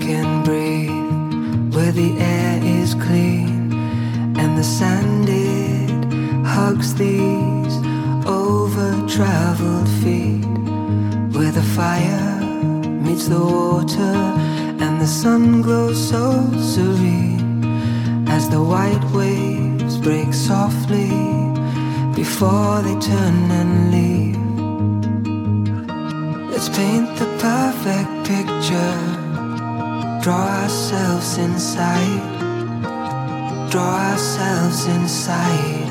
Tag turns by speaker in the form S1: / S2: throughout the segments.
S1: can breathe, where the air is clean and the sand it hugs these over-traveled feet, where the fire meets the water and the sun glows so serene as the white waves break softly before they turn and leave. Let's paint the perfect picture, draw ourselves inside, draw ourselves inside,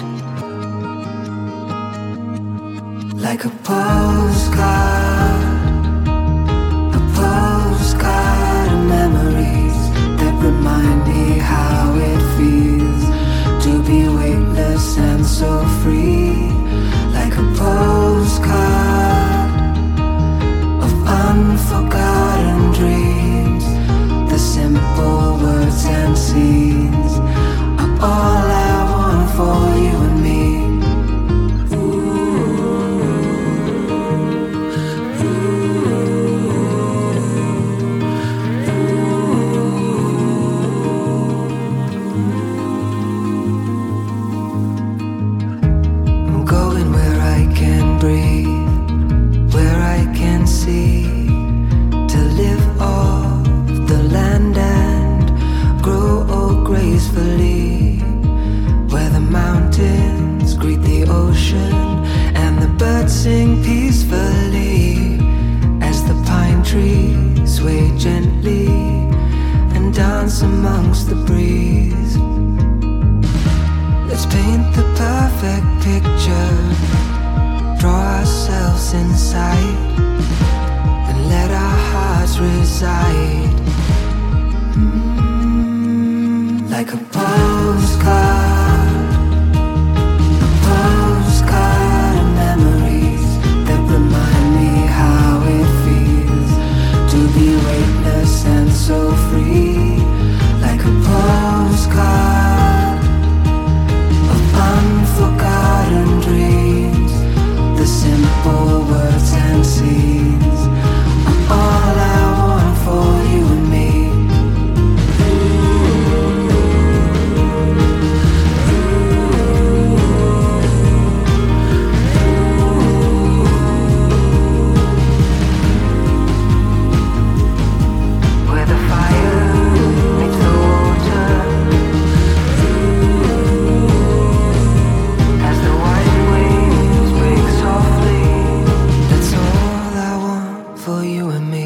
S1: like a postcard, a postcard of memories that remind me how it feels to be weightless and so free, like a postcard of unforgotten dreams. The simple words and scenes are all I want for you and me. I'm going where I can breathe, where I can see, to live off the land and grow old gracefully, where the mountains greet the ocean and the birds sing peacefully as the pine trees sway gently and dance amongst the breeze. Let's paint the perfect picture, draw ourselves inside and let our hearts reside, like a postcard, a postcard of memories that remind me how it feels to be weightless and so free, like a postcard of unforgotten dreams. The simple words and scenes are all I want for you and me. Where the fire meets the water, as the white waves break softly. That's all I want for you and me.